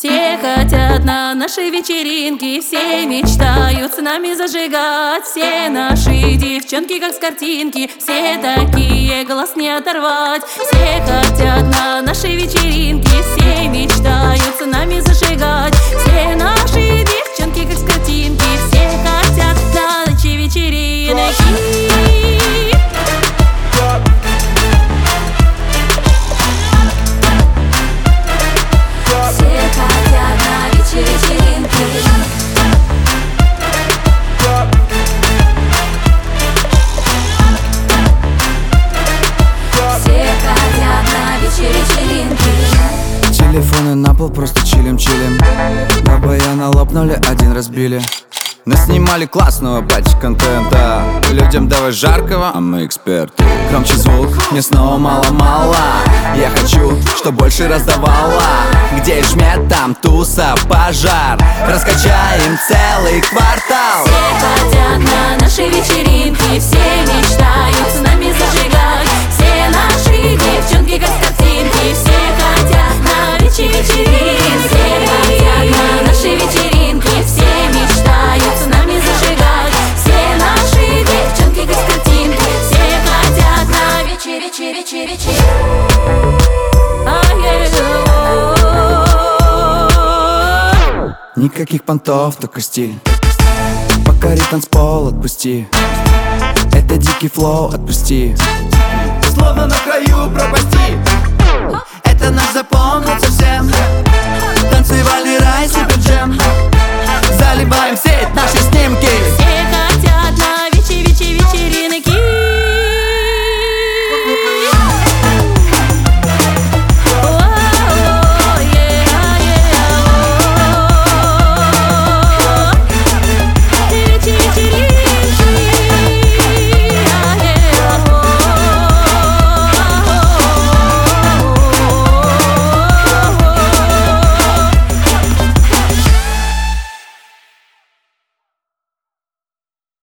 Все хотят на нашей вечеринке, все мечтают с нами зажигать. Все наши девчонки как с картинки, все такие, глаз не оторвать. Все хотят на нашей вечеринке, все мечтают с нами зажигать. Все наши девчонки как с картинки, все хотят на ночи вечеринок. Телефоны на пол, просто чилим. Бабаяна лопнули, один разбили. Наснимали классного патч контента. Людям давай жаркого, а мы эксперты. Громче звук, мне снова мало-мало. Я хочу, чтоб больше раздавала. Где жмет, там туса, пожар. Раскачаем целый квартал. Все хотят на нашей вечеринке, все мечтают с нами зажигать. Все наши девчонки как с картинки, все хотят на вечеринке. Все хотят на нашей вечеринке, все мечтают с нами зажигать. Все наши девчонки как с картинки, все хотят на вечеринке. Никаких понтов, только стиль. Покори танцпол, отпусти. Это дикий флоу, отпусти. Словно на краю пропасти. Это наш запомнится всем.